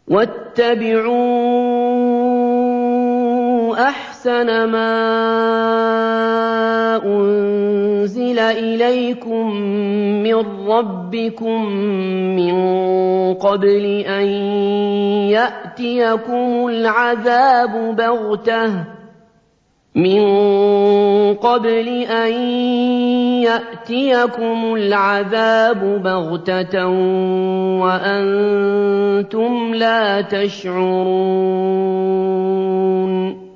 وَاتَّبِعُوا أَحْسَنَ مَا أُنزِلَ إِلَيْكُم مِّن رَّبِّكُم مِّن قَبْلِ أَن يَأْتِيَكُمُ الْعَذَابُ بَغْتَةً وَأَنتُمْ لَا تَشْعُرُونَ